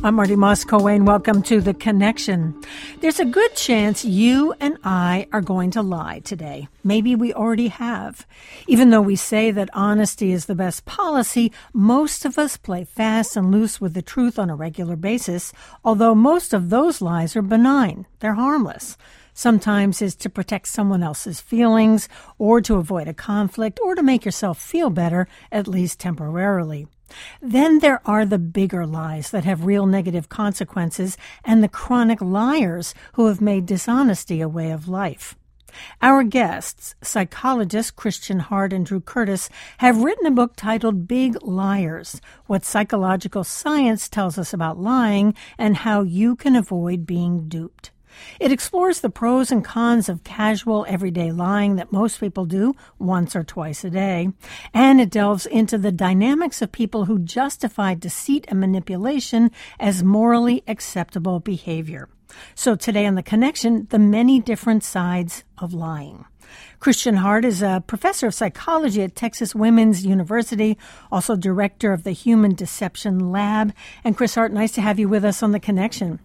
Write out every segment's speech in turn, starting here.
I'm Marty Moss-Coane. Welcome to The Connection. There's a good chance you and I are going to lie today. Maybe we already have. Even though we say that honesty is the best policy, most of us play fast and loose with the truth on a regular basis, although most of those lies are benign. They're harmless. Sometimes it's to protect someone else's feelings, or to avoid a conflict, or to make yourself feel better, at least temporarily. Then there are the bigger lies that have real negative consequences, and the chronic liars who have made dishonesty a way of life. Our guests, psychologists Christian Hart and Drew Curtis, have written a book titled Big Liars: What Psychological Science Tells Us About Lying and How You Can Avoid Being Duped. It explores the pros and cons of casual, everyday lying that most people do once or twice a day, and it delves into the dynamics of people who justify deceit and manipulation as morally acceptable behavior. So today on The Connection, the many different sides of lying. Christian Hart is a professor of psychology at Texas Women's University, also director of the Human Deception Lab. And Chris Hart, nice to have you with us on The Connection.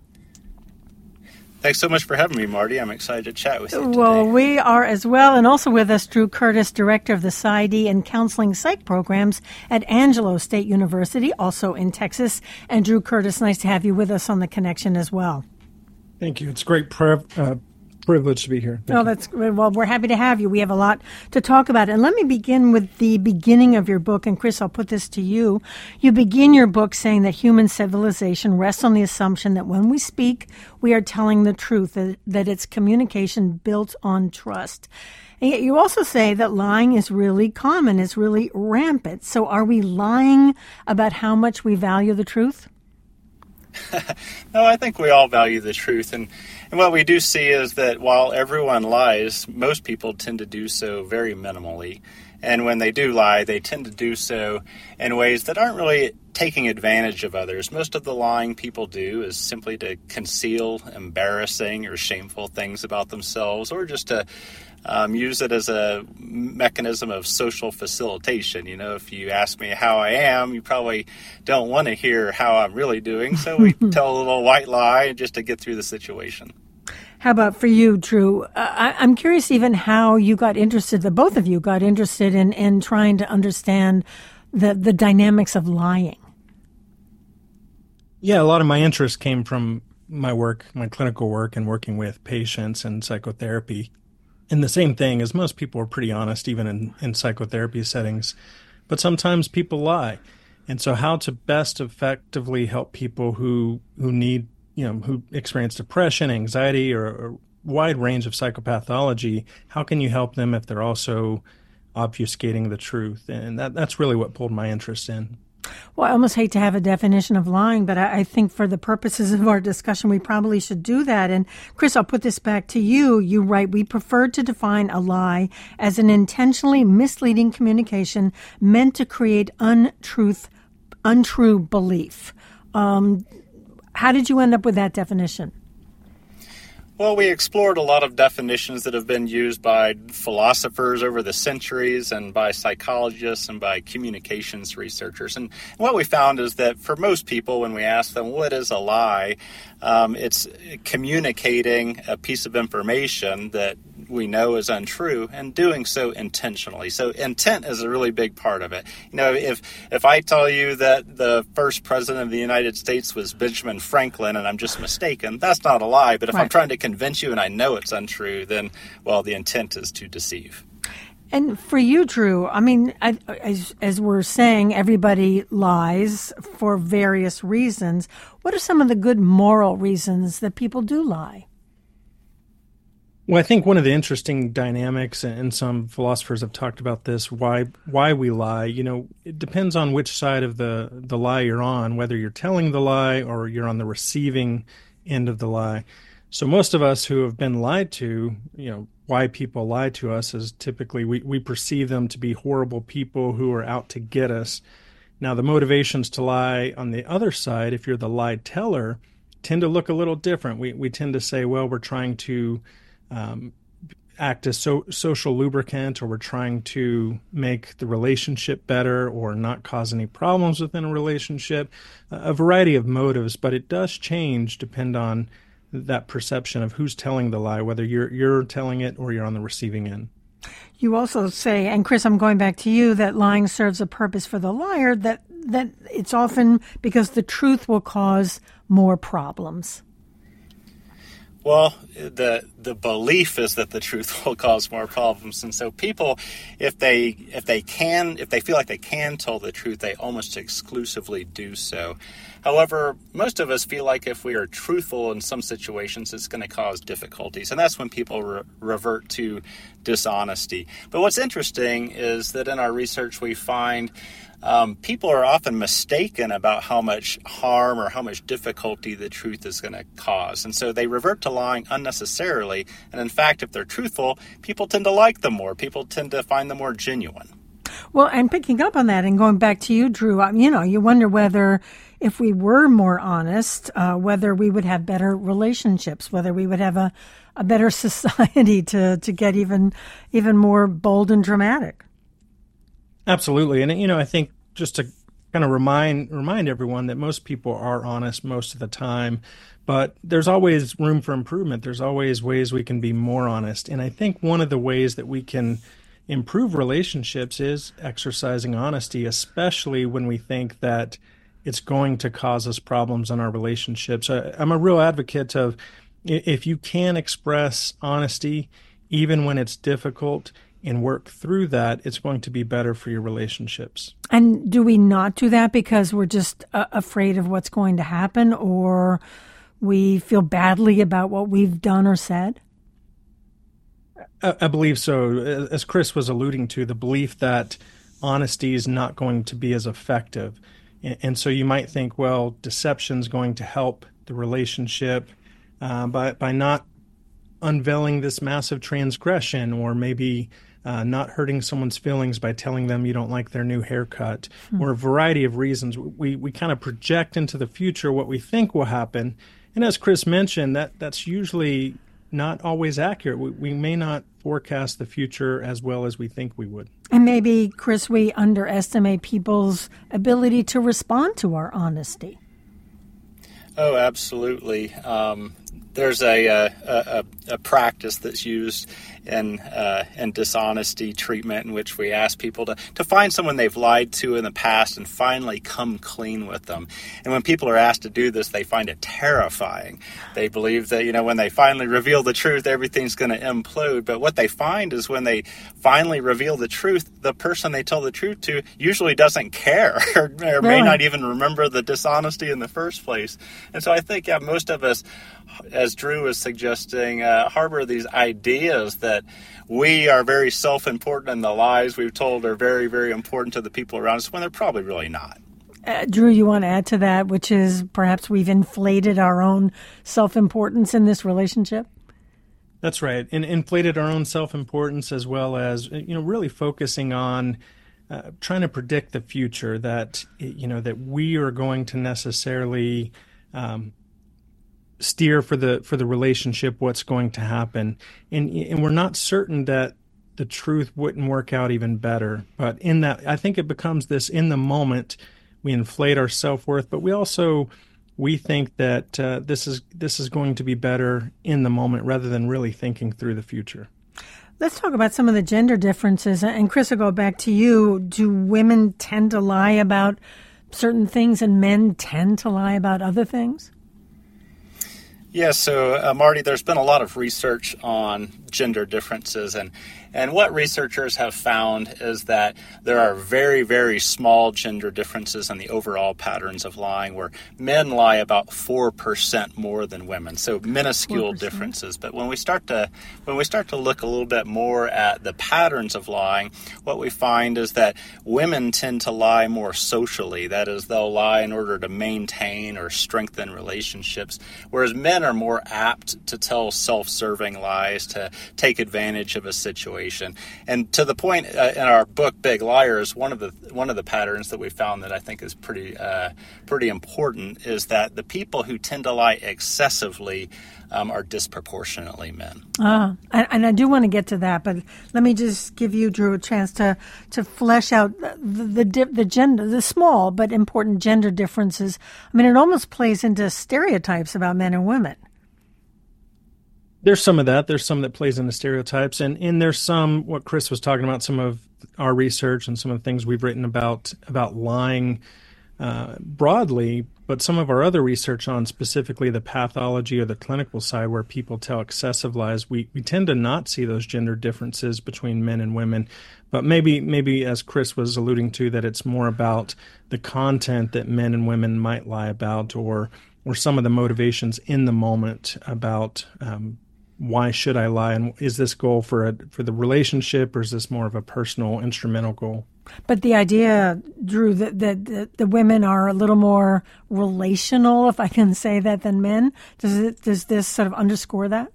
Thanks so much for having me, Marty. I'm excited to chat with you today. Well, we are as well. And also with us, Drew Curtis, Director of the PsyD and Counseling Psych Programs at Angelo State University, also in Texas. And Drew Curtis, nice to have you with us on The Connection as well. Thank you. It's a great privilege to be here. That's well, we're happy to have you. We have a lot to talk about. And let me begin with the beginning of your book. And Chris, I'll put this to you. You begin your book saying that human civilization rests on the assumption that when we speak, we are telling the truth, that it's communication built on trust. And yet you also say that lying is really common, is really rampant. So are we lying about how much we value the truth? No, I think we all value the truth. And what we do see is that while everyone lies, most people tend to do so very minimally. And when they do lie, they tend to do so in ways that aren't really taking advantage of others. Most of the lying people do is simply to conceal embarrassing or shameful things about themselves, or just to use it as a mechanism of social facilitation. You know, if you ask me how I am, you probably don't want to hear how I'm really doing. So we tell a little white lie just to get through the situation. How about for you, Drew? I'm curious even how you got interested, the both of you got interested in trying to understand the dynamics of lying. Yeah, a lot of my interest came from my work, my clinical work, and working with patients and psychotherapy. And the same thing is most people are pretty honest, even in psychotherapy settings. But sometimes people lie. And so how to best effectively help people who need, who experience depression, anxiety, or a wide range of psychopathology, how can you help them if they're also obfuscating the truth? And that's really what pulled my interest in. Well, I almost hate to have a definition of lying, but I think for the purposes of our discussion, we probably should do that. And Chris, I'll put this back to you. You write, we prefer to define a lie as an intentionally misleading communication meant to create untrue belief. How did you end up with that definition? Well, we explored a lot of definitions that have been used by philosophers over the centuries and by psychologists and by communications researchers. And what we found is that for most people, when we ask them, what is a lie, it's communicating a piece of information that we know is untrue and doing so intentionally. So intent is a really big part of it. You know, if I tell you that the first president of the United States was Benjamin Franklin and I'm just mistaken, that's not a lie. But if I'm trying to convince you and I know it's untrue, then, well, the intent is to deceive. And for you, Drew, I mean, as we're saying, everybody lies for various reasons. What are some of the good moral reasons that people do lie? Well, I think one of the interesting dynamics, and some philosophers have talked about this, why we lie, it depends on which side of the lie you're on, whether you're telling the lie or you're on the receiving end of the lie. So most of us who have been lied to, why people lie to us is typically we perceive them to be horrible people who are out to get us. Now, the motivations to lie on the other side, if you're the lie teller, tend to look a little different. We tend to say, well, we're trying to act as social lubricant, or we're trying to make the relationship better or not cause any problems within a relationship, a variety of motives, but it does change depend on that perception of who's telling the lie, whether you're telling it or you're on the receiving end. You also say, and Chris, I'm going back to you, that lying serves a purpose for the liar, that it's often because the truth will cause more problems. Well, the belief is that the truth will cause more problems, and so people, if they feel like they can tell the truth, they almost exclusively do so. However, most of us feel like if we are truthful in some situations, it's going to cause difficulties, and that's when people revert to dishonesty. But what's interesting is that in our research we find people are often mistaken about how much harm or how much difficulty the truth is going to cause. And so they revert to lying unnecessarily. And in fact, if they're truthful, people tend to like them more. People tend to find them more genuine. Well, and picking up on that and going back to you, Drew, you wonder whether if we were more honest, whether we would have better relationships, whether we would have a better society to get even more bold and dramatic. Absolutely. And, I think just to kind of remind everyone that most people are honest most of the time, but there's always room for improvement. There's always ways we can be more honest. And I think one of the ways that we can improve relationships is exercising honesty, especially when we think that it's going to cause us problems in our relationships. I'm a real advocate of, if you can express honesty, even when it's difficult, and work through that, it's going to be better for your relationships. And do we not do that because we're just afraid of what's going to happen, or we feel badly about what we've done or said? I believe so. As Chris was alluding to, the belief that honesty is not going to be as effective. And so you might think, well, deception's going to help the relationship by not unveiling this massive transgression, or maybe not hurting someone's feelings by telling them you don't like their new haircut, or a variety of reasons. We kind of project into the future what we think will happen. And as Chris mentioned, that's usually not always accurate. We may not forecast the future as well as we think we would. And maybe, Chris, we underestimate people's ability to respond to our honesty. Oh, absolutely. There's a practice that's used in dishonesty treatment, in which we ask people to find someone they've lied to in the past and finally come clean with them. And when people are asked to do this, they find it terrifying. They believe that, when they finally reveal the truth, everything's going to implode. But what they find is when they finally reveal the truth, the person they tell the truth to usually doesn't care or may not even remember the dishonesty in the first place. And so I think, most of us, as Drew was suggesting, harbor these ideas that we are very self-important and the lies we've told are very, very important to the people around us, when they're probably really not. Drew, you want to add to that, which is perhaps we've inflated our own self-importance in this relationship? That's right. And inflated our own self-importance, as well as, really focusing on trying to predict the future, that, that we are going to necessarily steer for the relationship, what's going to happen. And we're not certain that the truth wouldn't work out even better. But in that, I think it becomes this, in the moment, we inflate our self-worth, but we think that this is going to be better in the moment, rather than really thinking through the future. Let's talk about some of the gender differences. And Chris, I'll go back to you. Do women tend to lie about certain things and men tend to lie about other things? Yeah, so Marty, there's been a lot of research on gender differences, and what researchers have found is that there are very, very small gender differences in the overall patterns of lying, where men lie about 4% more than women, so minuscule 4%. Differences. But when we start to look a little bit more at the patterns of lying, what we find is that women tend to lie more socially. That is, they'll lie in order to maintain or strengthen relationships, whereas men are more apt to tell self-serving lies, to take advantage of a situation. And to the point in our book, Big Liars, one of the patterns that we found that I think is pretty important is that the people who tend to lie excessively are disproportionately men. And I do want to get to that, but let me just give you, Drew, a chance to flesh out the gender, the small but important gender differences. I mean, it almost plays into stereotypes about men and women. There's some of that. There's some that plays into stereotypes, and there's some, what Chris was talking about, some of our research and some of the things we've written about lying broadly, but some of our other research on specifically the pathology or the clinical side where people tell excessive lies, we tend to not see those gender differences between men and women. But maybe as Chris was alluding to, that it's more about the content that men and women might lie about, or some of the motivations in the moment about why should I lie, and is this goal for the relationship, or is this more of a personal instrumental goal? But the idea, Drew, that the women are a little more relational, if I can say that, than men, does this sort of underscore that?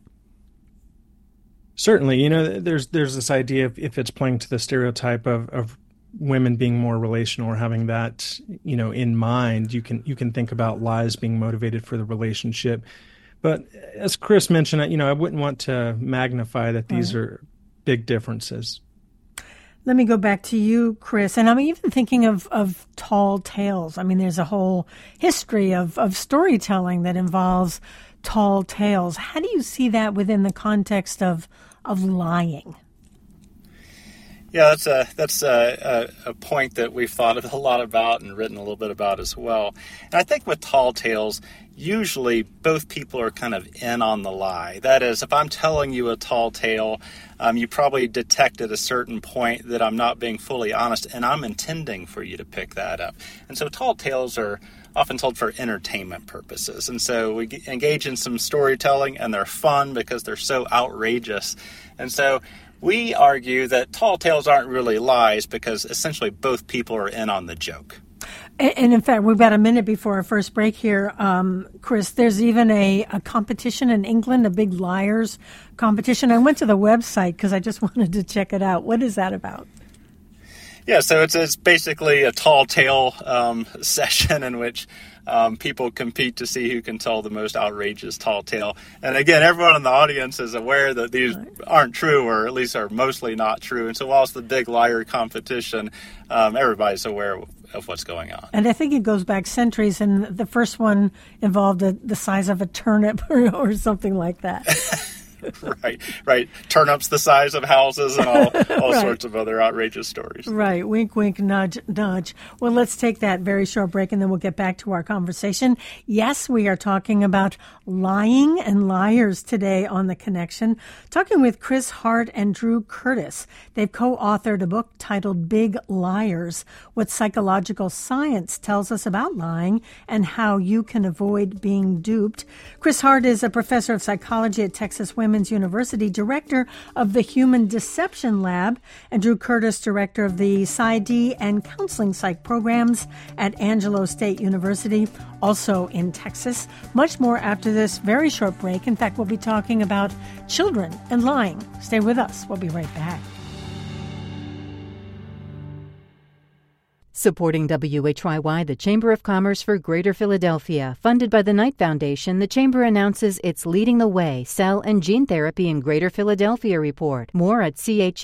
Certainly. There's this idea, if it's playing to the stereotype of women being more relational or having that, in mind, you can think about lies being motivated for the relationship. But as Chris mentioned, I wouldn't want to magnify that these are big differences. Let me go back to you, Chris. And I'm even thinking of tall tales. I mean, there's a whole history of storytelling that involves tall tales. How do you see that within the context of lying? Yeah, that's a point that we've thought a lot about and written a little bit about as well. And I think with tall tales, usually both people are kind of in on the lie. That is, if I'm telling you a tall tale, you probably detect at a certain point that I'm not being fully honest, and I'm intending for you to pick that up. And so tall tales are often told for entertainment purposes. And so we engage in some storytelling, and they're fun because they're so outrageous. And so we argue that tall tales aren't really lies because essentially both people are in on the joke. And in fact, we've got a minute before our first break here, Chris. There's even a competition in England, a Big Liars competition. I went to the website because I just wanted to check it out. What is that about? Yeah, so it's basically a tall tale session in which people compete to see who can tell the most outrageous tall tale. And again, everyone in the audience is aware that these aren't true, or at least are mostly not true. And so while it's the Big Liar competition, everybody's aware of what's going on. And I think it goes back centuries, and the first one involved the size of a turnip or something like that. Right. Turnips the size of houses and all sorts of other outrageous stories. Right. Wink, wink, nudge, nudge. Well, let's take that very short break and then we'll get back to our conversation. Yes, we are talking about lying and liars today on The Connection, talking with Chris Hart and Drew Curtis. They've co-authored a book titled Big Liars, What Psychological Science Tells Us About Lying and How You Can Avoid Being Duped. Chris Hart is a professor of psychology at Texas Women's University, director of the Human Deception Lab, and Drew Curtis, director of the PsyD and counseling psych programs at Angelo State University, also in Texas. Much more after this very short break. In fact, we'll be talking about children and lying. Stay with us. We'll be right back. Supporting WHYY, the Chamber of Commerce for Greater Philadelphia. Funded by the Knight Foundation, the Chamber announces it's leading the way, cell and gene therapy in Greater Philadelphia report. More at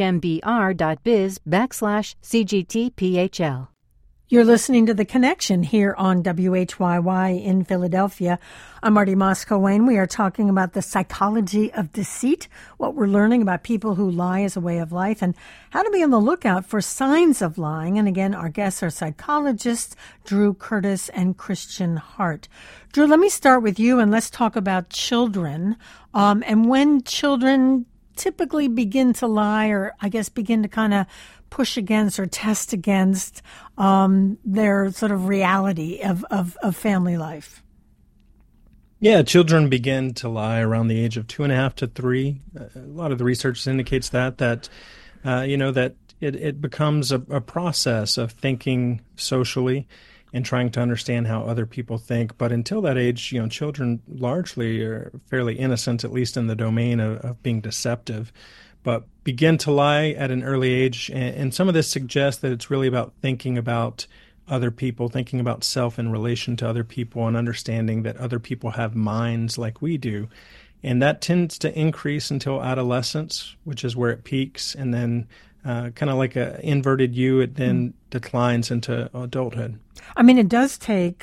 chmbr.biz/CGTPHL. You're listening to The Connection here on WHYY in Philadelphia. I'm Marty Moscow-Wayne. We are talking about the psychology of deceit, what we're learning about people who lie as a way of life, and how to be on the lookout for signs of lying. And again, our guests are psychologists Drew Curtis and Christian Hart. Drew, let me start with you, and let's talk about children. And when children typically begin to lie, or I guess begin to kind of push against or test against their sort of reality of family life. Yeah, children begin to lie around the age of 2.5 to 3. A lot of the research indicates that it becomes a process of thinking socially. and trying to understand how other people think. But until that age, children largely are fairly innocent, at least in the domain of being deceptive, but begin to lie at an early age. And some of this suggests that it's really about thinking about other people, thinking about self in relation to other people, and understanding that other people have minds like we do. And that tends to increase until adolescence, which is where it peaks. And then kind of like an inverted U, it then declines into adulthood. I mean, it does take,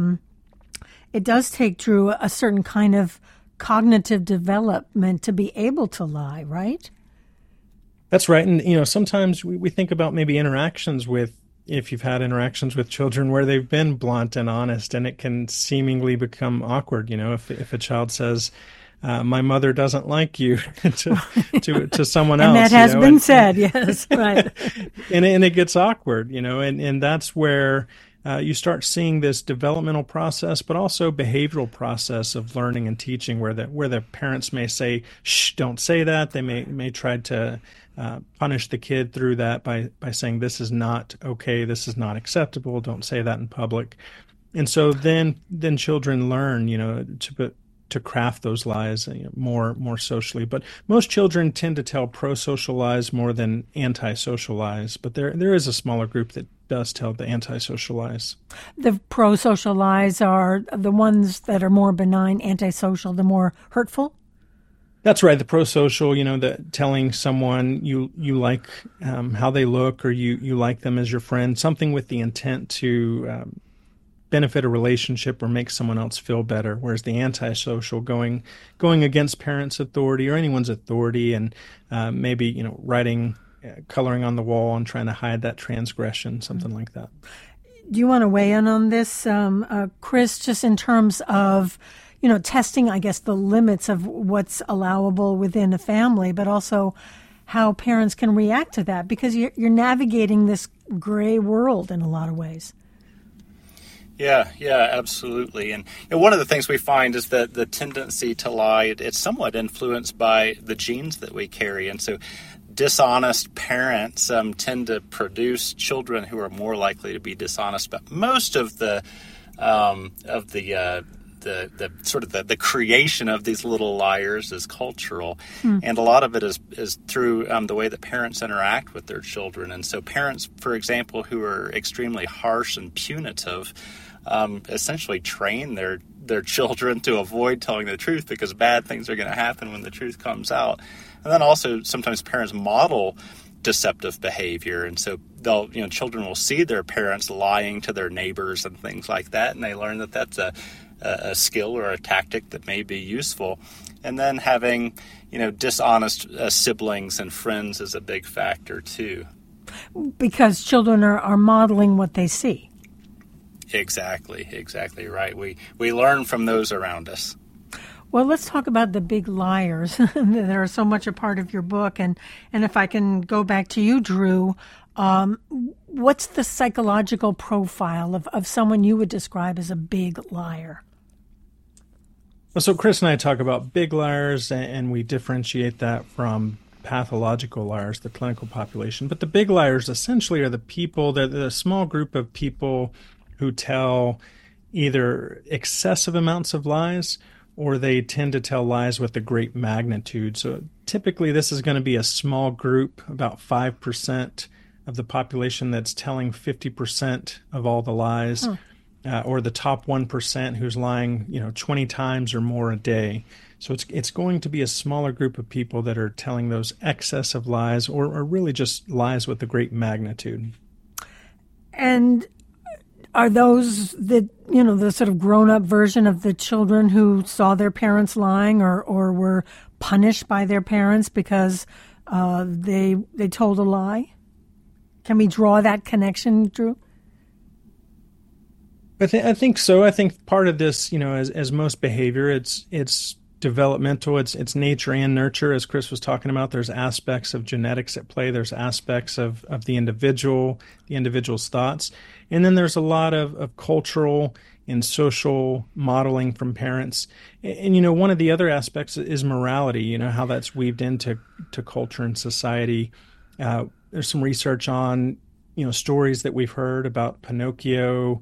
Drew, a certain kind of cognitive development to be able to lie, right? That's right. And, sometimes we think about maybe if you've had interactions with children where they've been blunt and honest, and it can seemingly become awkward. If a child says, my mother doesn't like you to someone else. And that has been said, yes, right. and it gets awkward, and that's where you start seeing this developmental process, but also behavioral process of learning and teaching, where the parents may say, "Shh, don't say that." They may try to punish the kid through that by saying, "This is not okay. This is not acceptable. Don't say that in public." And so then children learn, to craft those lies more socially. But most children tend to tell pro-social lies more than anti-social lies. But there is a smaller group that does tell the anti-social lies. The pro-social lies are the ones that are more benign, anti-social, the more hurtful? That's right. The pro-social, the telling someone you like how they look, or you like them as your friend, something with the intent to benefit a relationship or make someone else feel better. Whereas the antisocial, going against parents' authority or anyone's authority, and maybe writing, coloring on the wall and trying to hide that transgression, something like that. Do you want to weigh in on this, Chris? Just in terms of testing, I guess, the limits of what's allowable within a family, but also how parents can react to that, because you're navigating this gray world in a lot of ways. Yeah, absolutely. And one of the things we find is that the tendency to lie, it's somewhat influenced by the genes that we carry. And so dishonest parents tend to produce children who are more likely to be dishonest. But most of the creation of these little liars is cultural, and a lot of it is through the way that parents interact with their children. And so parents, for example, who are extremely harsh and punitive, essentially train their children to avoid telling the truth, because bad things are going to happen when the truth comes out. And then also sometimes parents model deceptive behavior, and so children will see their parents lying to their neighbors and things like that, and they learn that that's a skill or a tactic that may be useful. And then having dishonest siblings and friends is a big factor too, because children are modeling what they see. Exactly right. We learn from those around us. Well, let's talk about the big liars that are so much a part of your book. And if I can go back to you, Drew, what's the psychological profile of someone you would describe as a big liar? Well, so Chris and I talk about big liars, and we differentiate that from pathological liars, the clinical population. But the big liars essentially are the people, the small group of people who tell either excessive amounts of lies, or they tend to tell lies with a great magnitude. So typically this is going to be a small group, about 5% of the population that's telling 50% of all the lies, or the top 1% who's lying 20 times or more a day. So it's going to be a smaller group of people that are telling those excessive lies, or really just lies with a great magnitude. And are those the sort of grown-up version of the children who saw their parents lying or were punished by their parents because they told a lie? Can we draw that connection, Drew? I think so. I think part of this, as most behavior, it's developmental. It's nature and nurture, as Chris was talking about. There's aspects of genetics at play. There's aspects of the individual's thoughts. And then there's a lot of cultural and social modeling from parents. And one of the other aspects is morality, how that's weaved into culture and society. There's some research on, stories that we've heard about Pinocchio,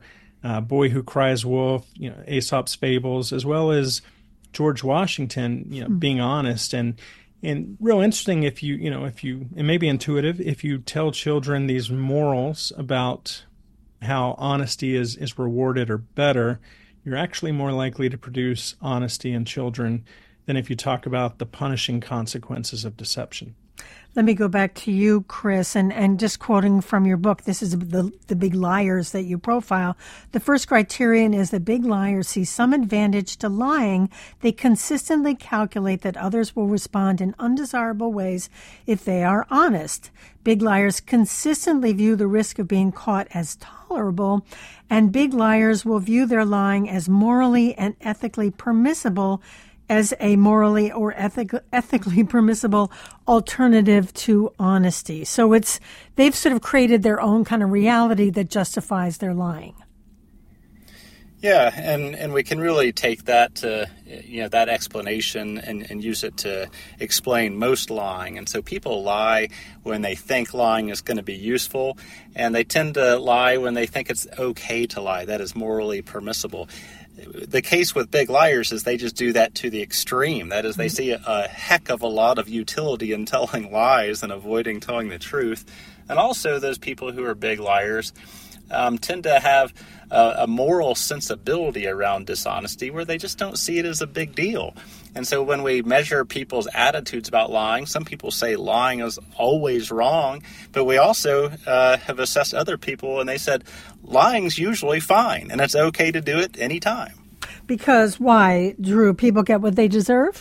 Boy Who Cries Wolf, Aesop's Fables, as well as George Washington, being honest and real interesting. If you it may be intuitive, if you tell children these morals about how honesty is rewarded or better, you're actually more likely to produce honesty in children than if you talk about the punishing consequences of deception. Let me go back to you, Chris, and just quoting from your book, this is the big liars that you profile. The first criterion is that big liars see some advantage to lying. They consistently calculate that others will respond in undesirable ways if they are honest. Big liars consistently view the risk of being caught as tolerable, and big liars will view their lying as morally and ethically permissible, as a morally or ethically permissible alternative to honesty. So they've sort of created their own kind of reality that justifies their lying. Yeah, and we can really take that to, that explanation and use it to explain most lying. And so people lie when they think lying is going to be useful, and they tend to lie when they think it's okay to lie, that is morally permissible. The case with big liars is they just do that to the extreme. That is, they see a heck of a lot of utility in telling lies and avoiding telling the truth. And also those people who are big liars tend to have a moral sensibility around dishonesty where they just don't see it as a big deal. And so when we measure people's attitudes about lying, some people say lying is always wrong, but we also have assessed other people and they said lying's usually fine and it's okay to do it anytime. Because why, Drew? People get what they deserve?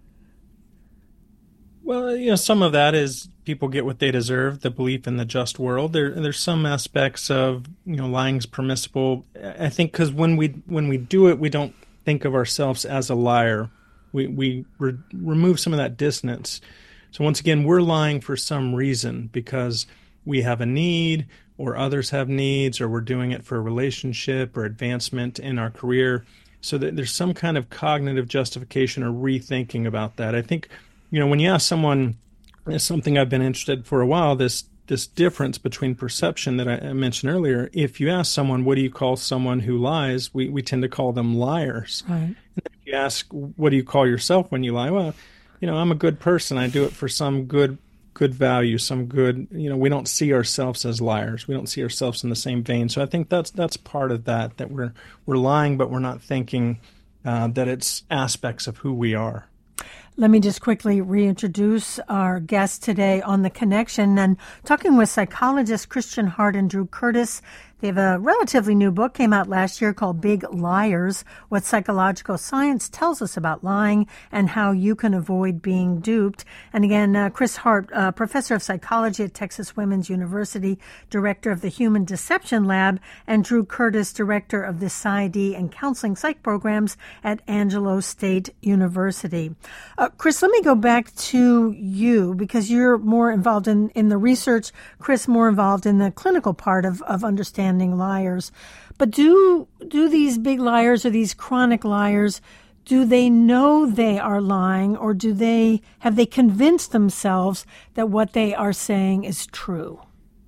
Well, some of that is people get what they deserve, the belief in the just world. There's some aspects of, lying's permissible. I think because when we do it, we don't think of ourselves as a liar. We remove some of that dissonance. So once again, we're lying for some reason because we have a need or others have needs or we're doing it for a relationship or advancement in our career. So that there's some kind of cognitive justification or rethinking about that. I think, when you ask someone, it's something I've been interested for a while, this difference between perception that I mentioned earlier. If you ask someone, what do you call someone who lies? We tend to call them liars. Right. And if you ask, what do you call yourself when you lie? Well, I'm a good person. I do it for some good value, some good, we don't see ourselves as liars. We don't see ourselves in the same vein. So I think that's part of that we're lying, but we're not thinking that it's aspects of who we are. Let me just quickly reintroduce our guests today on The Connection and talking with psychologists Christian Hart and Drew Curtis. They have a relatively new book, came out last year, called Big Liars, What Psychological Science Tells Us About Lying and How You Can Avoid Being Duped. And again, Chris Hart, professor of psychology at Texas Women's University, director of the Human Deception Lab, and Drew Curtis, director of the PsyD and Counseling Psych programs at Angelo State University. Chris, let me go back to you because you're more involved in the research. Chris, more involved in the clinical part of understanding liars. But do these big liars or these chronic liars, do they know they are lying, or have they convinced themselves that what they are saying is true?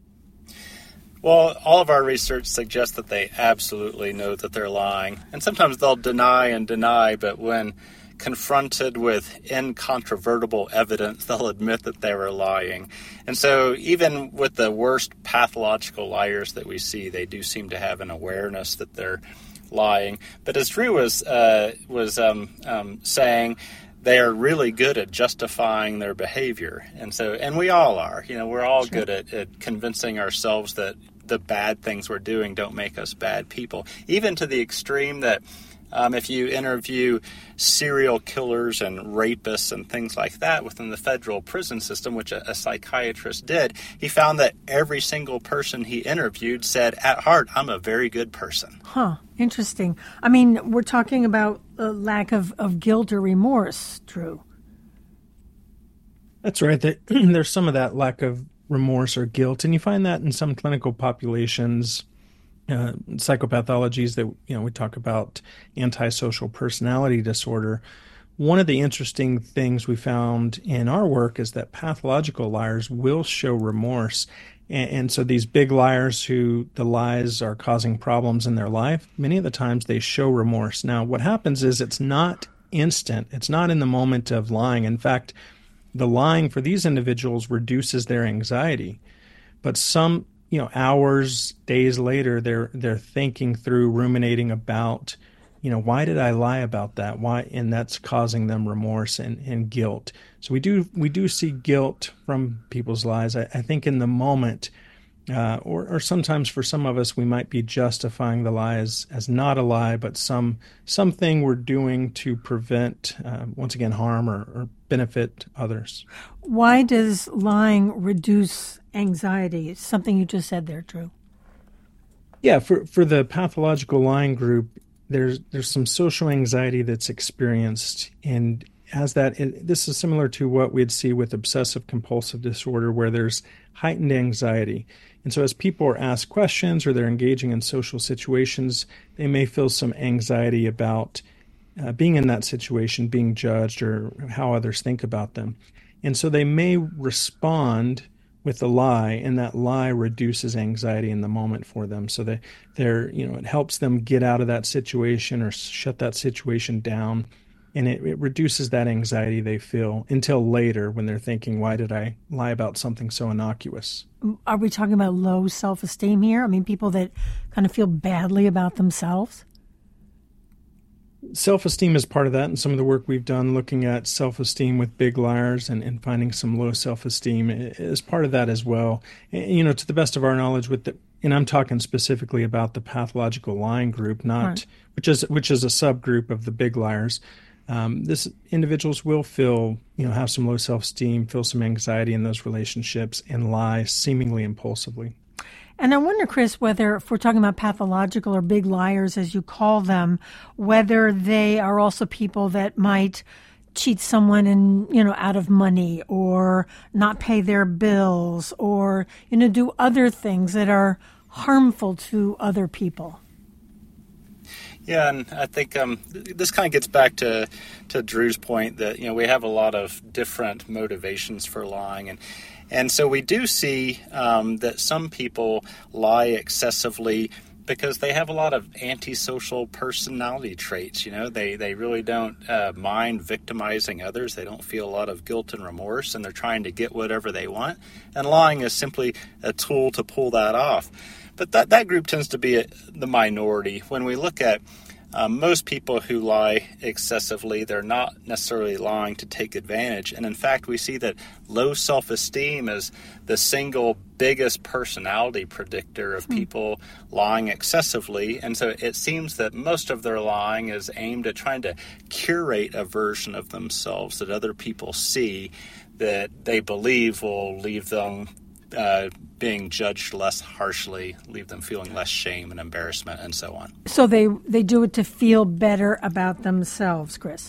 Well, all of our research suggests that they absolutely know that they're lying. And sometimes they'll deny, but when confronted with incontrovertible evidence, they'll admit that they were lying. And so even with the worst pathological liars that we see, they do seem to have an awareness that they're lying. But as Drew was saying, they are really good at justifying their behavior. And we all are. We're all good at convincing ourselves that the bad things we're doing don't make us bad people, even to the extreme that if you interview serial killers and rapists and things like that within the federal prison system, which a psychiatrist did, he found that every single person he interviewed said, at heart, I'm a very good person. Huh. Interesting. I mean, we're talking about a lack of guilt or remorse, Drew. That's right. There's some of that lack of remorse or guilt, and you find that in some clinical populations. Psychopathologies that we talk about, antisocial personality disorder. One of the interesting things we found in our work is that pathological liars will show remorse, And so these big liars who the lies are causing problems in their life, many of the times they show remorse. Now, what happens is it's not instant. It's not in the moment of lying. In fact, the lying for these individuals reduces their anxiety. But some, hours, days later, they're thinking through, ruminating about, why did I lie about that? Why? And that's causing them remorse and guilt. So we do see guilt from people's lies. I think in the moment, or sometimes for some of us, we might be justifying the lie as not a lie, but something we're doing to prevent, once again, harm or benefit others. Why does lying reduce anxiety? It's something you just said there, Drew. Yeah, for the pathological lying group, there's some social anxiety that's experienced, and this is similar to what we'd see with obsessive compulsive disorder, where there's heightened anxiety. And so as people are asked questions or they're engaging in social situations, they may feel some anxiety about being in that situation, being judged, or how others think about them. And so they may respond with a lie, and that lie reduces anxiety in the moment for them. So it helps them get out of that situation or shut that situation down, and it reduces that anxiety they feel until later when they're thinking, why did I lie about something so innocuous? Are we talking about low self-esteem here? I mean, people that kind of feel badly about themselves? Self-esteem is part of that, and some of the work we've done looking at self-esteem with big liars and finding some low self-esteem is part of that as well. And, to the best of our knowledge, and I'm talking specifically about the pathological lying group, Right. which is a subgroup of the big liars. This individuals will feel, have some low self-esteem, feel some anxiety in those relationships, and lie seemingly impulsively. And I wonder, Chris, whether, if we're talking about pathological or big liars, as you call them, whether they are also people that might cheat someone out of money, or not pay their bills, or, do other things that are harmful to other people. Yeah, and I think this kind of gets back to Drew's point that, we have a lot of different motivations for lying. And so we do see that some people lie excessively because they have a lot of antisocial personality traits. They really don't mind victimizing others. They don't feel a lot of guilt and remorse, and they're trying to get whatever they want. And lying is simply a tool to pull that off. But that group tends to be the minority. When we look at most people who lie excessively, they're not necessarily lying to take advantage. And in fact, we see that low self-esteem is the single biggest personality predictor of people lying excessively. And so it seems that most of their lying is aimed at trying to curate a version of themselves that other people see that they believe will leave them being judged less harshly, leave them feeling less shame and embarrassment, and so on. So they do it to feel better about themselves, Chris.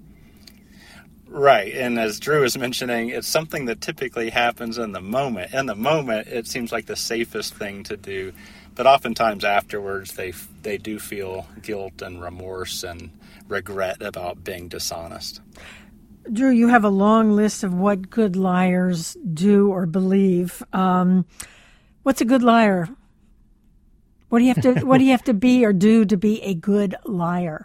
Right, and as Drew was mentioning, it's something that typically happens in the moment. In the moment, it seems like the safest thing to do, but oftentimes afterwards, they do feel guilt and remorse and regret about being dishonest. Drew, you have a long list of what good liars do or believe. What's a good liar? What do you have to be or do to be a good liar?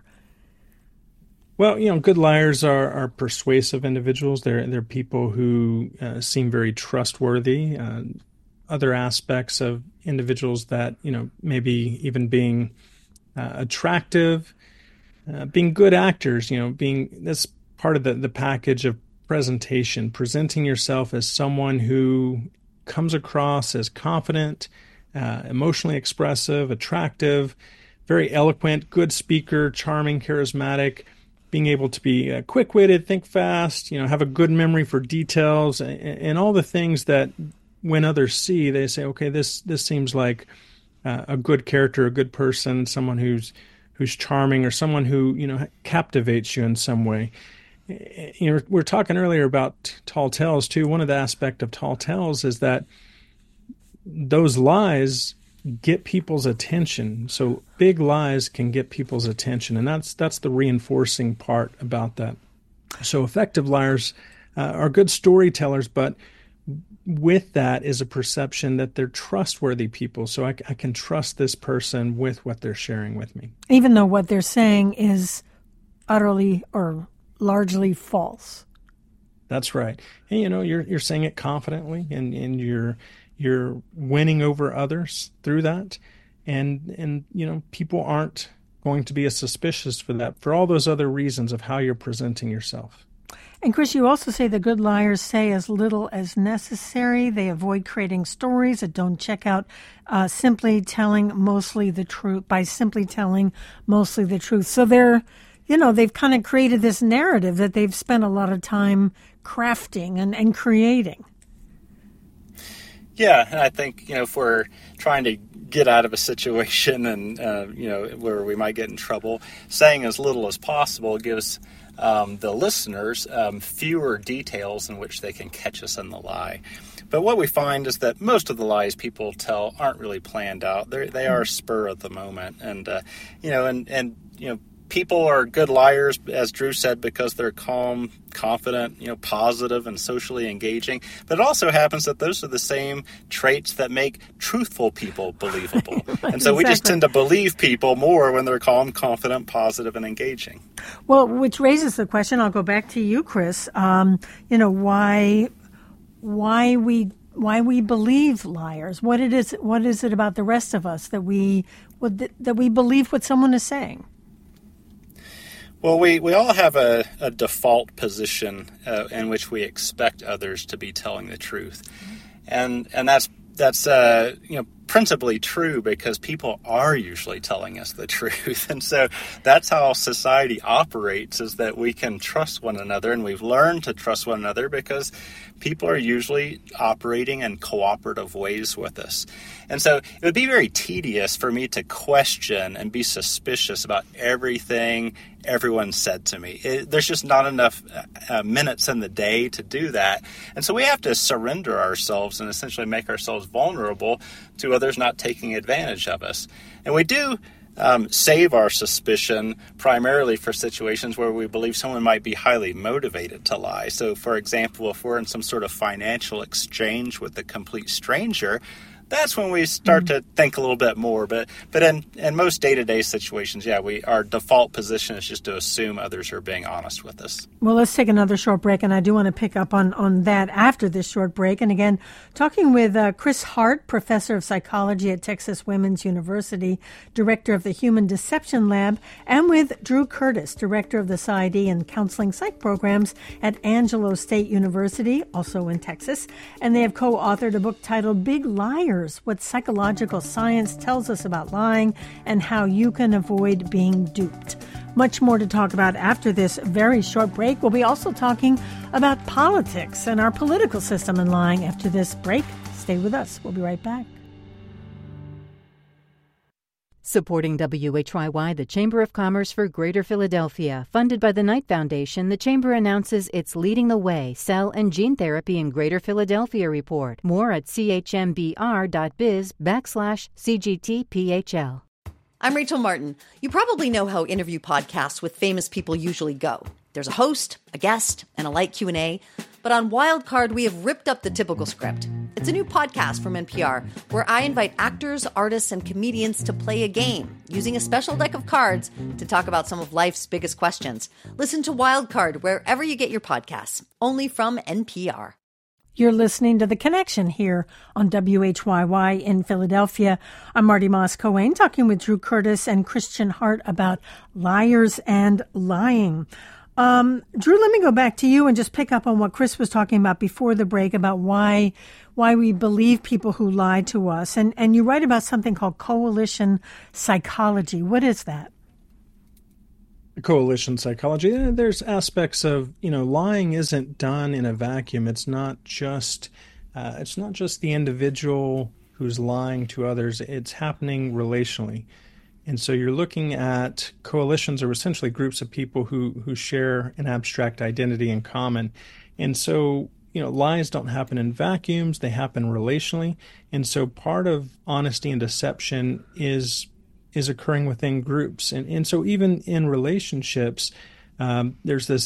Well, good liars are persuasive individuals. They're people who seem very trustworthy. Other aspects of individuals that, maybe even being attractive, being good actors, that's part of the package of presentation, presenting yourself as someone who comes across as confident, emotionally expressive, attractive, very eloquent, good speaker, charming, charismatic, being able to be quick-witted, think fast, have a good memory for details, and all the things that when others see, they say, okay, this seems like a good character, a good person, someone who's charming, or someone who, captivates you in some way. We're talking earlier about tall tales too. One of the aspects of tall tales is that those lies get people's attention. So big lies can get people's attention, and that's the reinforcing part about that. So effective liars are good storytellers, but with that is a perception that they're trustworthy people. So I can trust this person with what they're sharing with me. Even though what they're saying is utterly or largely false. That's right. And you're saying it confidently, and you're winning over others through that. And people aren't going to be as suspicious for that, for all those other reasons of how you're presenting yourself. And Chris, you also say the good liars say as little as necessary. They avoid creating stories that don't check out by simply telling mostly the truth. So they've kind of created this narrative that they've spent a lot of time crafting and creating. Yeah, and I think, if we're trying to get out of a situation and, where we might get in trouble, saying as little as possible gives the listeners fewer details in which they can catch us in the lie. But what we find is that most of the lies people tell aren't really planned out. They are spur of the moment. And, people are good liars, as Drew said, because they're calm, confident, positive, and socially engaging. But it also happens that those are the same traits that make truthful people believable. And so we just tend to believe people more when they're calm, confident, positive, and engaging. Well, which raises the question, I'll go back to you, Chris, why we believe liars. What is it about the rest of us that we believe what someone is saying? Well, we all have a default position in which we expect others to be telling the truth, and that's principally true because people are usually telling us the truth, and so that's how society operates: is that we can trust one another, and we've learned to trust one another because people are usually operating in cooperative ways with us. And so it would be very tedious for me to question and be suspicious about everything everyone said to me. There's just not enough minutes in the day to do that. And so we have to surrender ourselves and essentially make ourselves vulnerable to others not taking advantage of us. And we do save our suspicion primarily for situations where we believe someone might be highly motivated to lie. So, for example, if we're in some sort of financial exchange with a complete stranger, that's when we start to think a little bit more. But in most day-to-day situations, our default position is just to assume others are being honest with us. Well, let's take another short break, and I do want to pick up on that after this short break. And again, talking with Chris Hart, professor of psychology at Texas Women's University, director of the Human Deception Lab, and with Drew Curtis, director of the PsyD and Counseling Psych programs at Angelo State University, also in Texas. And they have co-authored a book titled Big Liars: What Psychological Science Tells Us About Lying and How You Can Avoid Being Duped. Much more to talk about after this very short break. We'll be also talking about politics and our political system and lying after this break. Stay with us. We'll be right back. Supporting WHYY, the Chamber of Commerce for Greater Philadelphia. Funded by the Knight Foundation, the Chamber announces it's leading the way, cell and gene therapy in Greater Philadelphia report. More at chmbr.biz/CGTPHL. I'm Rachel Martin. You probably know how interview podcasts with famous people usually go. There's a host, a guest, and a light Q&A. But on Wildcard, we have ripped up the typical script. It's a new podcast from NPR where I invite actors, artists, and comedians to play a game using a special deck of cards to talk about some of life's biggest questions. Listen to Wildcard wherever you get your podcasts, only from NPR. You're listening to The Connection here on WHYY in Philadelphia. I'm Marty Moss-Coane talking with Drew Curtis and Christian Hart about liars and lying. Drew, let me go back to you and just pick up on what Chris was talking about before the break about why we believe people who lie to us. And you write about something called coalition psychology. What is that? Coalition psychology. There's aspects of, lying isn't done in a vacuum. It's not just the individual who's lying to others. It's happening relationally. And so you're looking at coalitions, or essentially groups of people who share an abstract identity in common. And so, lies don't happen in vacuums, they happen relationally. And so part of honesty and deception is occurring within groups. And so even in relationships, there's this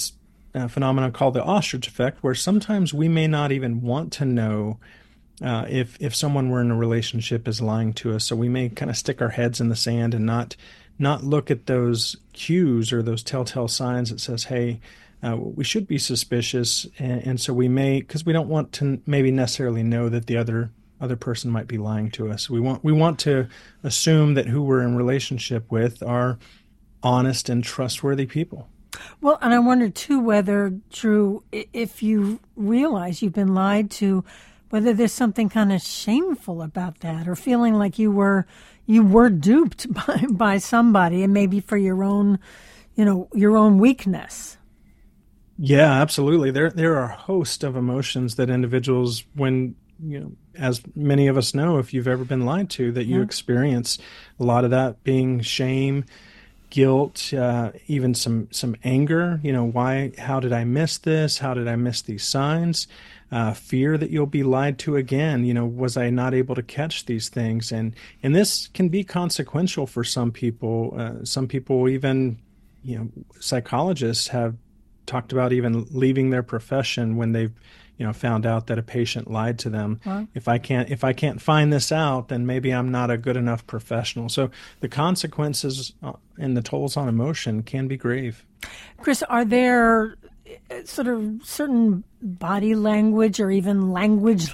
phenomenon called the ostrich effect, where sometimes we may not even want to know if someone we're in a relationship is lying to us. So we may kind of stick our heads in the sand and not look at those cues or those telltale signs that says, hey, we should be suspicious. And so we may, because we don't want to maybe necessarily know that the other person might be lying to us. We want to assume that who we're in relationship with are honest and trustworthy people. Well, and I wonder too whether, Drew, if you realize you've been lied to, whether there's something kind of shameful about that, or feeling like you were duped by somebody, and maybe for your own weakness. Yeah, absolutely. There are a host of emotions that individuals, when as many of us know, if you've ever been lied to, that you experience a lot of that being shame, guilt, even some anger. How did I miss this? How did I miss these signs? Fear that you'll be lied to again. Was I not able to catch these things? And this can be consequential for some people. Some people, even, psychologists have talked about even leaving their profession when they've found out that a patient lied to them. Wow. If I can't find this out, then maybe I'm not a good enough professional. So the consequences and the tolls on emotion can be grave. Chris, are there sort of certain body language or even language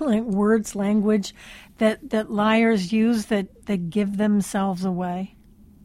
that liars use that give themselves away?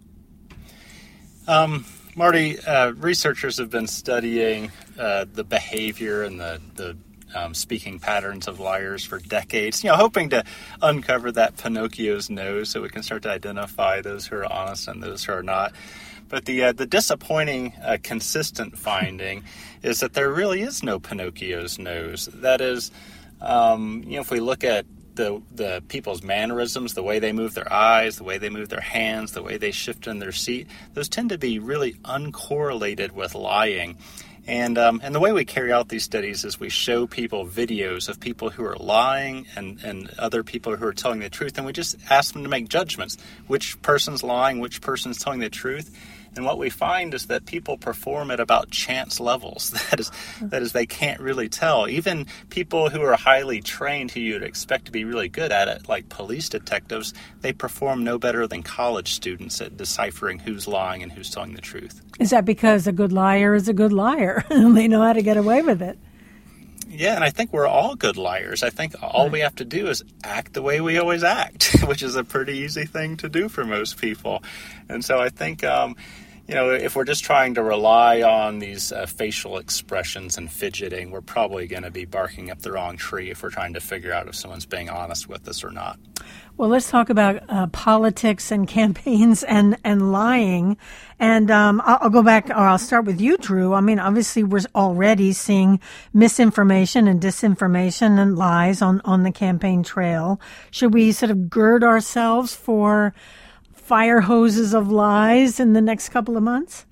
Marty, researchers have been studying the behavior and the speaking patterns of liars for decades, hoping to uncover that Pinocchio's nose so we can start to identify those who are honest and those who are not. But the disappointing consistent finding is that there really is no Pinocchio's nose. That is, if we look at the people's mannerisms, the way they move their eyes, the way they move their hands, the way they shift in their seat, those tend to be really uncorrelated with lying. And the way we carry out these studies is we show people videos of people who are lying and other people who are telling the truth, and we just ask them to make judgments. Which person's lying, which person's telling the truth? And what we find is that people perform at about chance levels. That is, they can't really tell. Even people who are highly trained, who you'd expect to be really good at it, like police detectives, they perform no better than college students at deciphering who's lying and who's telling the truth. Is that because a good liar is a good liar and they know how to get away with it? Yeah, and I think we're all good liars. I think all we have to do is act the way we always act, which is a pretty easy thing to do for most people. And so I think, if we're just trying to rely on these facial expressions and fidgeting, we're probably going to be barking up the wrong tree if we're trying to figure out if someone's being honest with us or not. Well, let's talk about politics and campaigns and lying. And I'll go back, or I'll start with you, Drew. I mean, obviously, we're already seeing misinformation and disinformation and lies on the campaign trail. Should we sort of gird ourselves for fire hoses of lies in the next couple of months?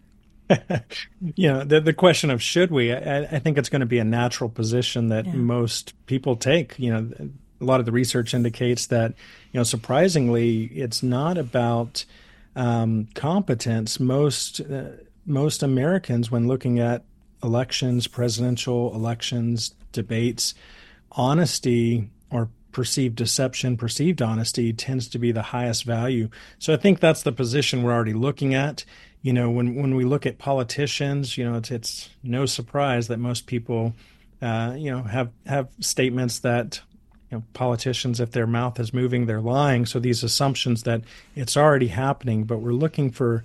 The question of should we, I think it's going to be a natural position that most people take. A lot of the research indicates that, surprisingly, it's not about competence. Most Americans, when looking at elections, presidential elections, debates, honesty or perceived deception, perceived honesty tends to be the highest value. So I think that's the position we're already looking at. When we look at politicians, it's no surprise that most people, have statements that, politicians, if their mouth is moving, they're lying. So these assumptions that it's already happening, but we're looking for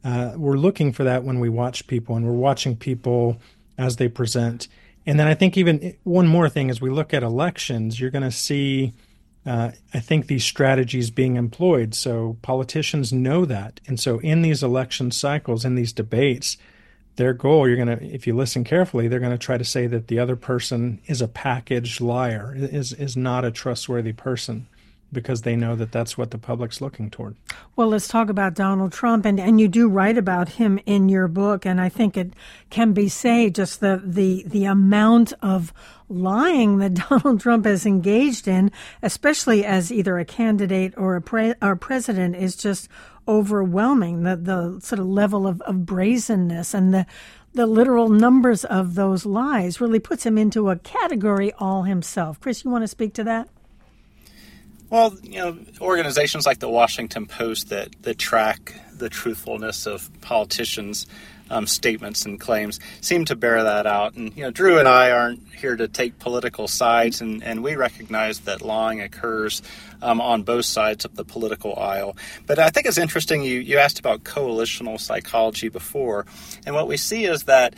that when we watch people, and we're watching people as they present. And then I think even one more thing, as we look at elections, you're going to see, I think, these strategies being employed. So politicians know that. And so in these election cycles, in these debates, their goal, if you listen carefully, they're going to try to say that the other person is a packaged liar, is not a trustworthy person. because they know that that's what the public's looking toward. Well, let's talk about Donald Trump, and you do write about him in your book, and I think it can be said just the amount of lying that Donald Trump has engaged in, especially as either a candidate or a president, is just overwhelming. The sort of level of brazenness and the literal numbers of those lies really puts him into a category all himself. Chris, you want to speak to that? Well, organizations like the Washington Post that track the truthfulness of politicians' statements and claims seem to bear that out. And, Drew and I aren't here to take political sides, and we recognize that lying occurs on both sides of the political aisle. But I think it's interesting, you asked about coalitional psychology before, and what we see is that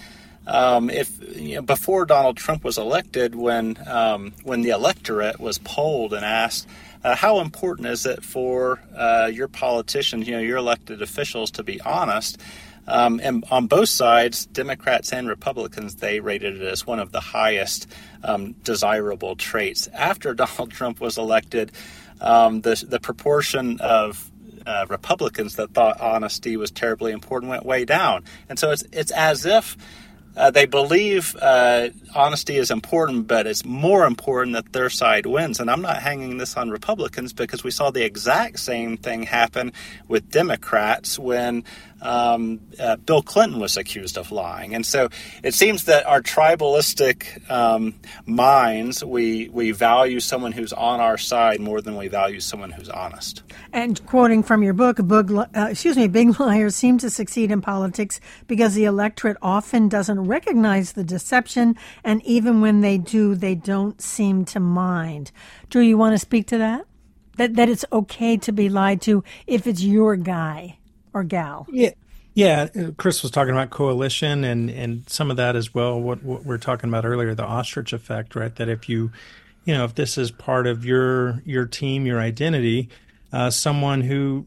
before Donald Trump was elected, when the electorate was polled and asked, how important is it for your politicians, your elected officials, to be honest? And on both sides, Democrats and Republicans, they rated it as one of the highest desirable traits. After Donald Trump was elected, the proportion of Republicans that thought honesty was terribly important went way down. And so it's as if they believe honesty is important, but it's more important that their side wins. And I'm not hanging this on Republicans, because we saw the exact same thing happen with Democrats when Bill Clinton was accused of lying. And so it seems that our tribalistic minds, we value someone who's on our side more than we value someone who's honest. And quoting from your book, big liars seem to succeed in politics because the electorate often doesn't recognize the deception, and even when they do, they don't seem to mind. Drew, you want to speak to that? That it's okay to be lied to if it's your guy or gal. Yeah. Chris was talking about coalition and some of that as well. What we're talking about earlier, the ostrich effect, right? That if if this is part of your team, your identity, someone who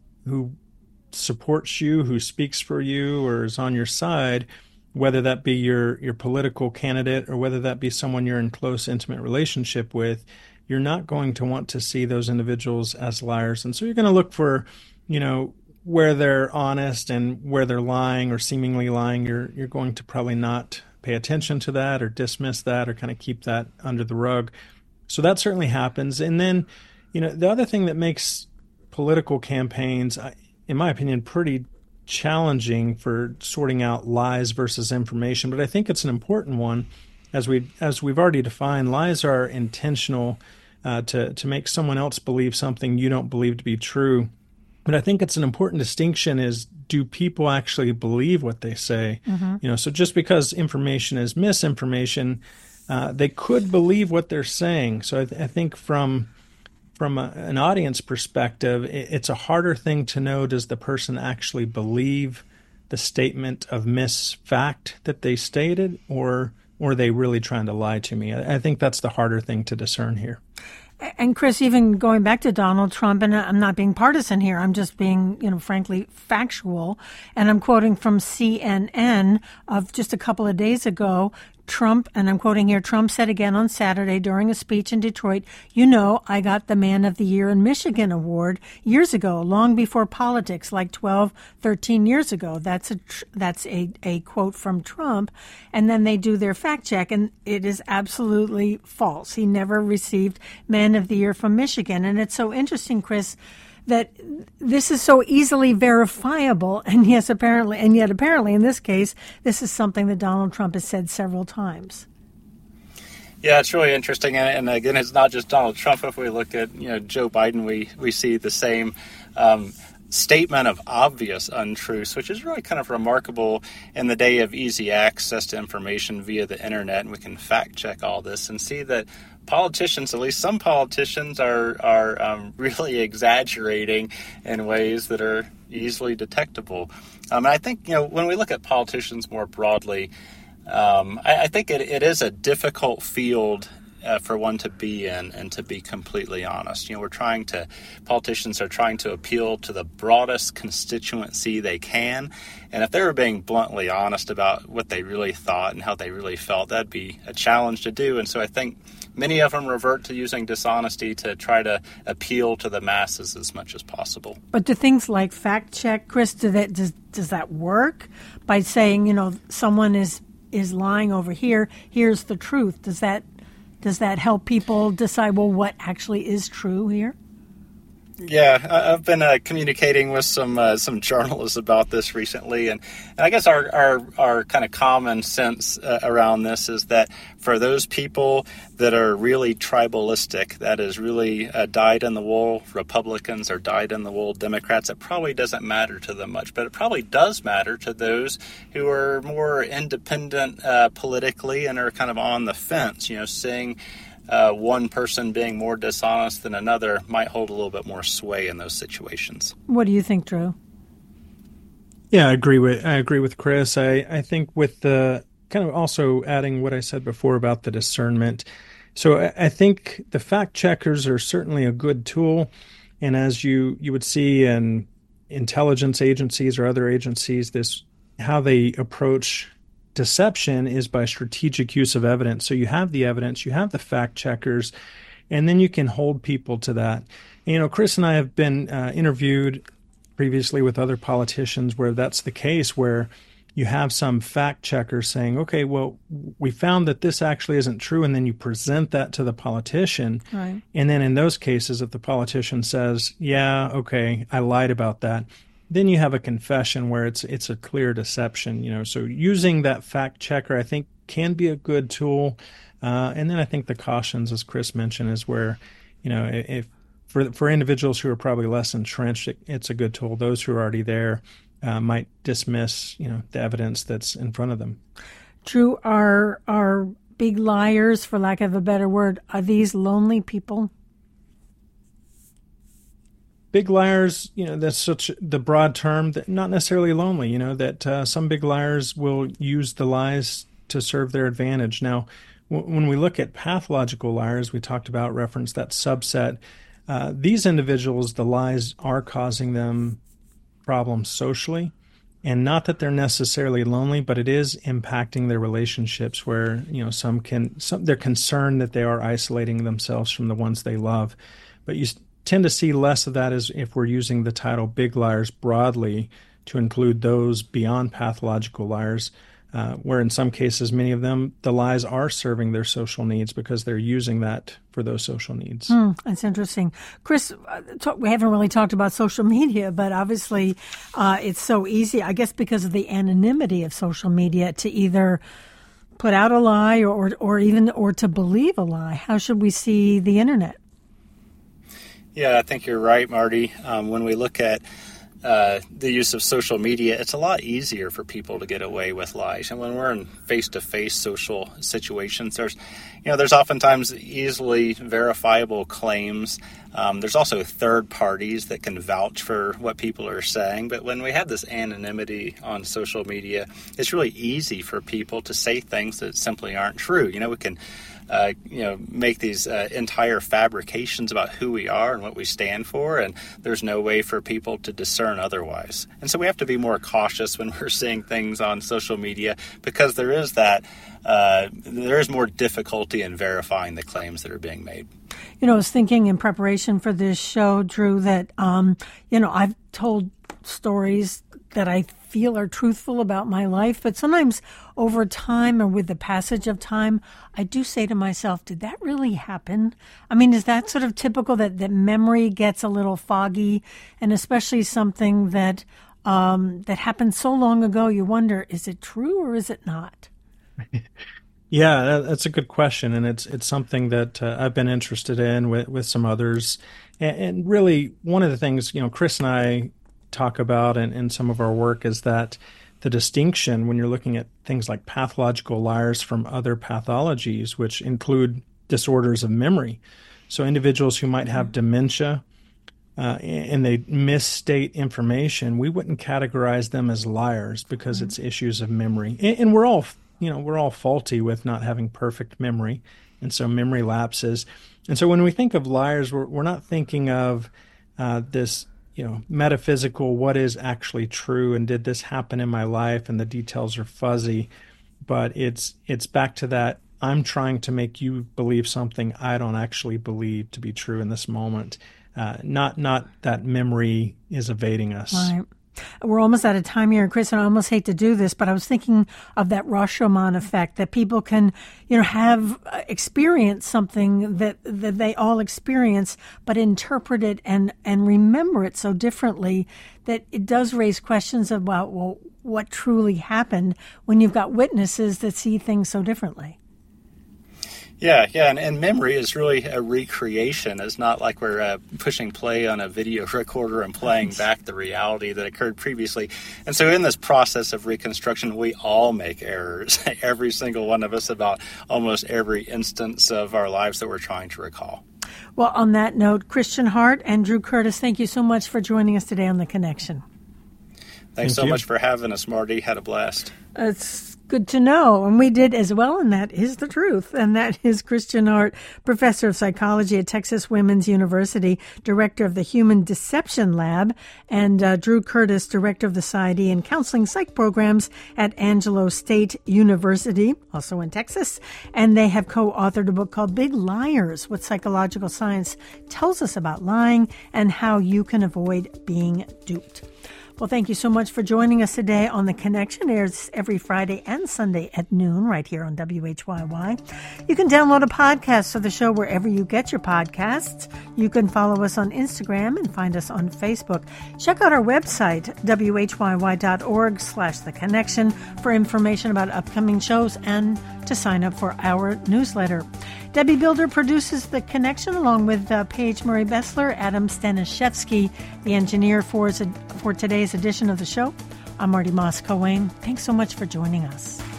supports you, who speaks for you, or is on your side, whether that be your political candidate or whether that be someone you're in close, intimate relationship with, you're not going to want to see those individuals as liars. And so you're going to look for, where they're honest and where they're lying or seemingly lying. You're going to probably not pay attention to that or dismiss that or kind of keep that under the rug. So that certainly happens. And then, the other thing that makes political campaigns, in my opinion, pretty challenging for sorting out lies versus information, but I think it's an important one. As we've already defined, lies are intentional to make someone else believe something you don't believe to be true. But I think it's an important distinction is, do people actually believe what they say? Mm-hmm. So just because information is misinformation, they could believe what they're saying. So I think from an audience perspective, it's a harder thing to know, does the person actually believe the statement of misfact that they stated, or are they really trying to lie to me? I think that's the harder thing to discern here. And Chris, even going back to Donald Trump, and I'm not being partisan here, I'm just being, frankly, factual. And I'm quoting from CNN of just a couple of days ago. Trump, and I'm quoting here, Trump said again on Saturday during a speech in Detroit, I got the Man of the Year in Michigan award years ago, long before politics, like 12, 13 years ago. That's a quote from Trump. And then they do their fact check, and it is absolutely false. He never received Man of the Year from Michigan. And it's so interesting, Chris, that this is so easily verifiable, and yet apparently in this case, this is something that Donald Trump has said several times. Yeah, it's really interesting, and again, it's not just Donald Trump. If we look at Joe Biden, we see the same statement of obvious untruths, which is really kind of remarkable in the day of easy access to information via the internet, and we can fact check all this and see that politicians, at least some politicians, are really exaggerating in ways that are easily detectable. And I think, when we look at politicians more broadly, I think it is a difficult field for one to be in and to be completely honest. Politicians are trying to appeal to the broadest constituency they can. And if they were being bluntly honest about what they really thought and how they really felt, that'd be a challenge to do. And so I think many of them revert to using dishonesty to try to appeal to the masses as much as possible. But do things like fact check, Chris, does that work? By saying, someone is lying over here, here's the truth. Does that help people decide, well, what actually is true here? Yeah, I've been communicating with some journalists about this recently, and I guess our kind of common sense around this is that for those people that are really tribalistic, that is really dyed-in-the-wool Republicans or dyed-in-the-wool Democrats, it probably doesn't matter to them much, but it probably does matter to those who are more independent politically and are kind of on the fence, seeing one person being more dishonest than another might hold a little bit more sway in those situations. What do you think, Drew? Yeah, I agree with Chris. I think with the kind of also adding what I said before about the discernment. So I think the fact checkers are certainly a good tool. And as you would see in intelligence agencies or other agencies, how they approach deception is by strategic use of evidence. So you have the evidence, you have the fact checkers, and then you can hold people to that. Chris and I have been interviewed previously with other politicians where that's the case, where you have some fact checker saying, okay, well, we found that this actually isn't true, and then you present that to the politician. Right. And then in those cases, if the politician says, yeah, okay, I lied about that, then you have a confession where it's a clear deception, So using that fact checker, I think, can be a good tool. And then I think the cautions, as Chris mentioned, is where, if for individuals who are probably less entrenched, it's a good tool. Those who are already there might dismiss, the evidence that's in front of them. Drew, are big liars, for lack of a better word, are these lonely people? Big liars, that's such the broad term, that not necessarily lonely, that some big liars will use the lies to serve their advantage. Now, when we look at pathological liars, we talked about, reference that subset. These individuals, the lies are causing them problems socially, and not that they're necessarily lonely, but it is impacting their relationships where, some they're concerned that they are isolating themselves from the ones they love. But you tend to see less of that as if we're using the title big liars broadly to include those beyond pathological liars, where in some cases, many of them, the lies are serving their social needs because they're using that for those social needs. That's interesting. Chris, we haven't really talked about social media, but obviously it's so easy, I guess because of the anonymity of social media, to either put out a lie or to believe a lie. How should we see the internet? Yeah, I think you're right, Marty. When we look at the use of social media, it's a lot easier for people to get away with lies. And when we're in face-to-face social situations, there's oftentimes easily verifiable claims. There's also third parties that can vouch for what people are saying. But when we have this anonymity on social media, it's really easy for people to say things that simply aren't true. We can make these entire fabrications about who we are and what we stand for, and there's no way for people to discern otherwise. And so we have to be more cautious when we're seeing things on social media, because there is more difficulty in verifying the claims that are being made. I was thinking in preparation for this show, Drew, that, I've told stories that I feel are truthful about my life, but sometimes over time or with the passage of time, I do say to myself, did that really happen? I mean, is that sort of typical that memory gets a little foggy, and especially something that happened so long ago, you wonder, is it true or is it not? Yeah, that's a good question, and it's something that I've been interested in with some others. And really, one of the things, Chris and I talk about in some of our work is that the distinction when you're looking at things like pathological liars from other pathologies, which include disorders of memory. So individuals who might have dementia and they misstate information, we wouldn't categorize them as liars because it's issues of memory. And we're all faulty with not having perfect memory. And so memory lapses. And so when we think of liars, we're not thinking of this, metaphysical, what is actually true, and did this happen in my life, and the details are fuzzy. But it's back to that, I'm trying to make you believe something I don't actually believe to be true in this moment. Not that memory is evading us. Right. We're almost out of time here, Chris, and I almost hate to do this, but I was thinking of that Rashomon effect, that people can, have experienced something that they all experience, but interpret it and remember it so differently that it does raise questions about, well, what truly happened when you've got witnesses that see things so differently. Yeah, and memory is really a recreation. It's not like we're pushing play on a video recorder and playing back the reality that occurred previously. And so in this process of reconstruction, we all make errors, every single one of us, about almost every instance of our lives that we're trying to recall. Well, on that note, Christian Hart and Drew Curtis, thank you so much for joining us today on The Connection. Thanks so much for having us, Marty. Had a blast. It's good to know, and we did as well, and that is the truth. And that is Christian Hart, professor of psychology at Texas Women's University, director of the Human Deception Lab, and Drew Curtis, director of the Society and Counseling Psych Programs at Angelo State University, also in Texas. And they have co-authored a book called Big Liars, What Psychological Science Tells Us About Lying and How You Can Avoid Being Duped. Well, thank you so much for joining us today on The Connection. It airs every Friday and Sunday at noon right here on WHYY. You can download a podcast of the show wherever you get your podcasts. You can follow us on Instagram and find us on Facebook. Check out our website, whyy.org/The Connection, for information about upcoming shows and to sign up for our newsletter. Debbie Builder produces The Connection along with Paige Murray Bessler, Adam Staniszewski, the engineer for today's edition of the show. I'm Marty Moss-Coane. Thanks so much for joining us.